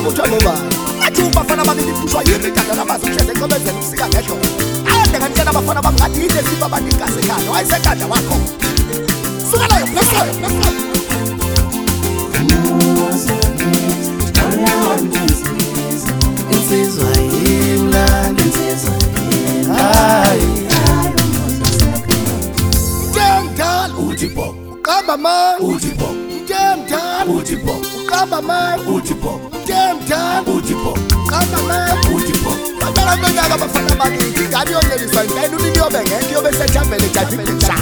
kuthiwa ngobani athi ubafana bakithi kushwa yini igada labazi uhleze encebezela ukusika ngehlo ade kanjena abafana bangathi yide siba abantu igazi ekhanda wayesekadla wakho suka layo plesayo insizwa yimlanda insizwa Mdala uthi bo uqamba man uthi bo Mdala uthi bo uqamba man uthi bo Mdala uthi bo uqamba man uthi bo Bantwana bonyaka bafana bakithi ingane yonyeliswa impela ulimi yobe ngeke yobe sethambele jadisa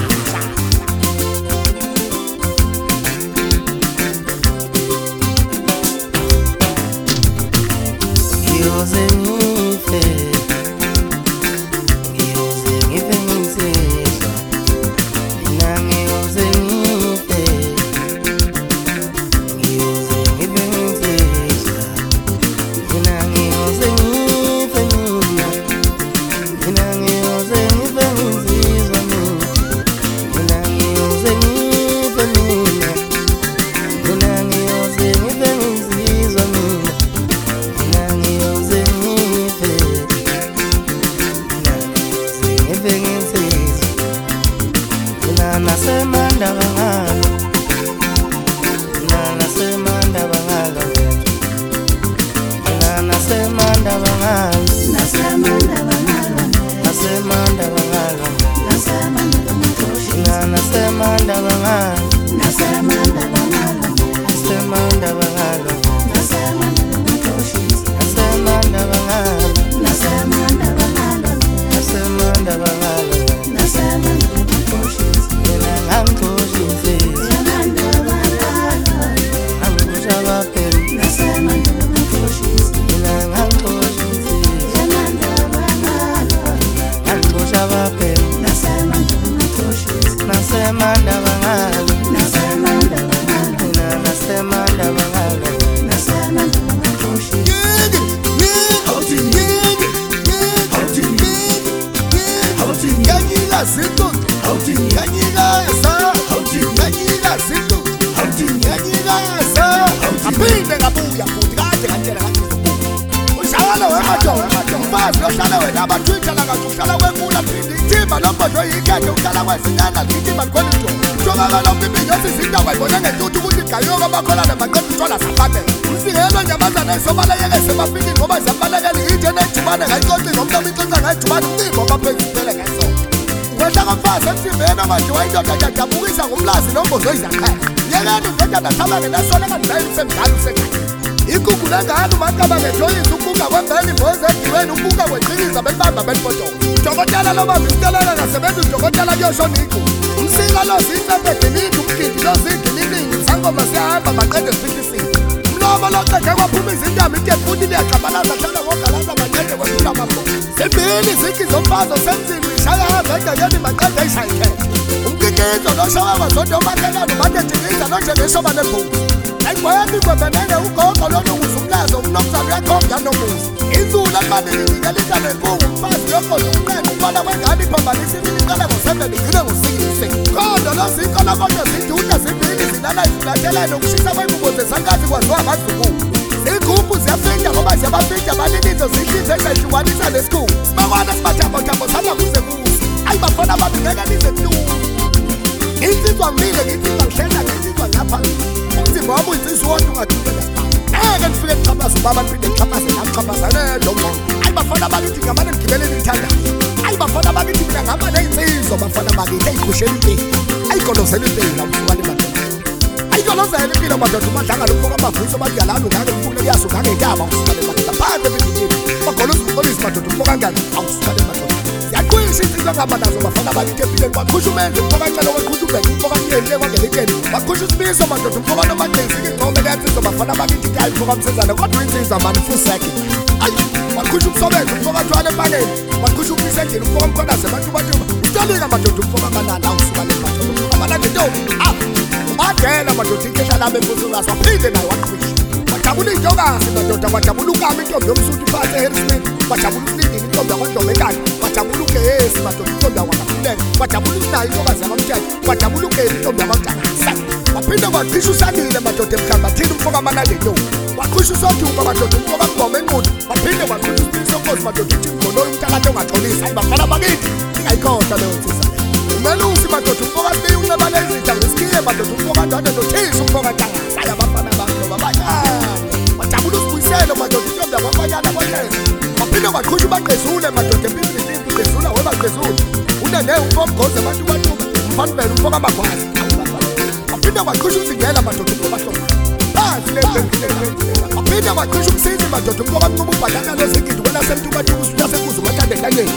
Wajabuluka wakhululeka kwajabula usinayo intokazi yamamthetho kwajabula ugeli intombi yamagcangasa waphinde kwaqhisha usanile madoda emhlambathini umfoka amanalento waqhisha usoduka madoda umfoka mgoma enquni waphinde kwaqhisha uSiphiso Nkosi madoda uThixo umntakade ongaxolisa hayi bafana bakithi ingayikhohlwa leyo nsisa umelusi madoda umfoka sibe unqebane izitha ngesikiye madoda umfoka ndade nothisa umfoka ntangasa hayi abafana bakho babanyana wajabula usibuyiselo madoda intombi yamafanyana kwahleza waphinde kwaqhisha ubaqezule madoda empini qezula webaqezule unene umfomgoze abantu batuba mfana vele umfoka amagwazi waphinde kwaqhisha umzingela madoda umfoka hloma phansi waphinde kwaqhisha umsizi madoda umfoka mncuba ubhadana lozigidi kwelasemtubatuba usulasekuze umathandekanyeni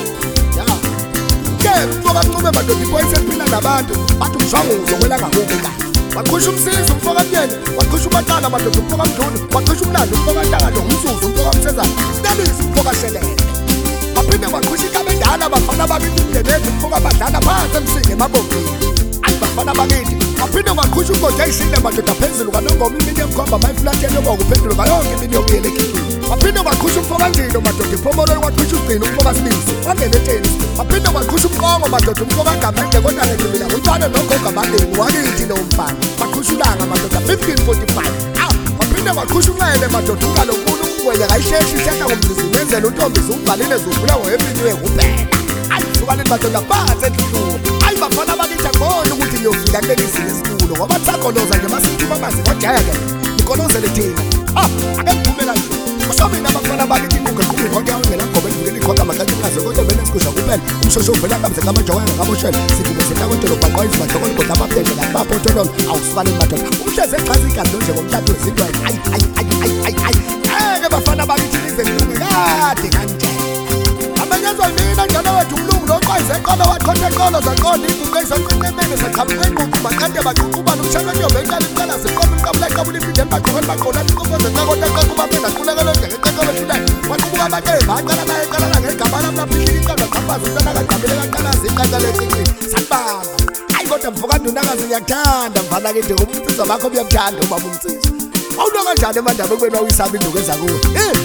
ke umfoka mncube madoda ipoyisa eliphila nabantu bathi umshwanguzo kwelangakukho ka waqhisha umsizi umfoka myene waqhisha umatala madoda umfoka mduni waqhisha umlando umfoka ntangalo umzuzu umfoka msezana sinelisi umfoka shelele waphinde kwaqhisha ikaba endala bafana bakithi umndenethu umfoka abadlala phansi emsinga emabongeni ayi bafana bakithi waphinde kwaqhisha ugode eyishile madoda phezulu kanongoma imini emkhomba mayifulathele yobonga uphenduluka yonke imini yokuyela ekhikhini waphinde kwaqhisha umfoka njilo madoda iphomolweni kwaqhisha ugcina umfoka sibisi wangena etenisi waphinde kwaqhisha umqongo madoda umfoka ngamende kodwa lejubila ngumntwana nogoga amaleni wakithi lo mfana kwaqhisha ulanga madoda 1545 waphinde kwaqhisha unxele madoda ungalonkulu ungwenya kayisheshi ishehla ngomzizini wenzela untombisi umbhalile zuvula ngoyempiniwe kuphela ayi sukaleni madoda phansi endlulu ayi bafana bakithi angiboni ukuthi ngiyofika kulelisini esikulo ngoba sakholoza nje masithuma amanzi ngojeke nikolozele thina ake ngiphume kanje kusho mina abafana bakithi ingugequke konke awungela ngoba endluleni ikhonka amakanikazi kodwa bene sikusha kuphela umshosho uvela kamze ngamajowana ngaboshela sikube sentakotelo baqwa izibajokolo kodwa amaphendle laphaphotololo awusukaleni madoda umhleze echaza igazi nje ngomthatho wezindwane ayi eke bafana bakithi nize kulunge kade kanje amenyezwa mina njalo wethu umlungu noqwayize eqolo waqhotha eqolo zaqonda iguqe isoqeqemene saqhamuka enququ maqande baququba nomshana ntombi eqala iqala siqoba umqabula eqabula ifide embaqokweni baqola iqofoze nqekoda eqequba phela qulekelo njenge eqekelo shulayo waqubuka amaqemba aqala naye eqala ngegama lami laphihila iqanda qabaza umntana kaqabele kaqalazi iqaqala eqinqini sanibamba hayi kodwa mfoka ndunakazi ngiyakuthanda mfana ke nje umnsizwa bakho uyakuthanda ubaba umnsizwa awulo kanjani emandaba kwena uyisaba induku ezakuwe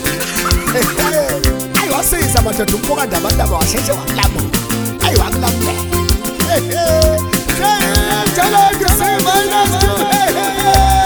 ayi wasiza madoda umfoka ndaba ndaba washeshe wakulamo ayi wakulamule njalo ngisima